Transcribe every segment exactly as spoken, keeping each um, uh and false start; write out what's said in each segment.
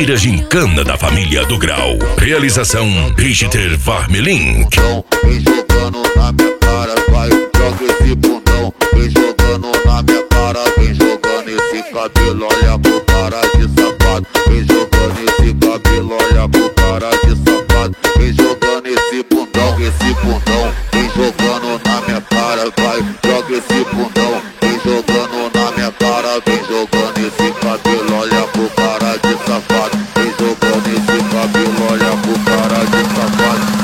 Primeira gincana da família do Grau. Realização Richter Farmelin. Vem jogando na minha cara, vai, joga esse bundão. Vem jogando na minha cara, vem jogando esse cabelo, olha pro cara de safado. Vem jogando esse cabelo, olha pro cara de safado. Vem jogando esse bundão, esse bundão. Vem jogando na minha cara, vai, joga esse bundão. Vem jogando na minha cara, vem jogando esse cabelo, olha pro cara de safado. Vem jogando esse cabelo, olha pro cara de safado.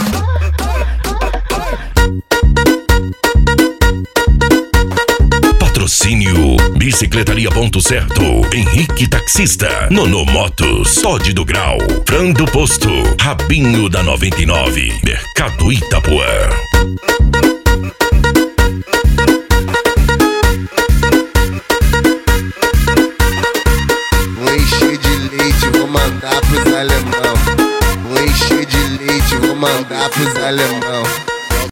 Patrocínio Bicicletaria Ponto Certo, Henrique Taxista, Nono Motos, Todd do Grau, Fran do Posto, Rabinho da noventa e nove, Mercado Itapuã. Vou encher de leite, vou mandar pros alemão. Vou encher de leite, vou mandar pros alemão.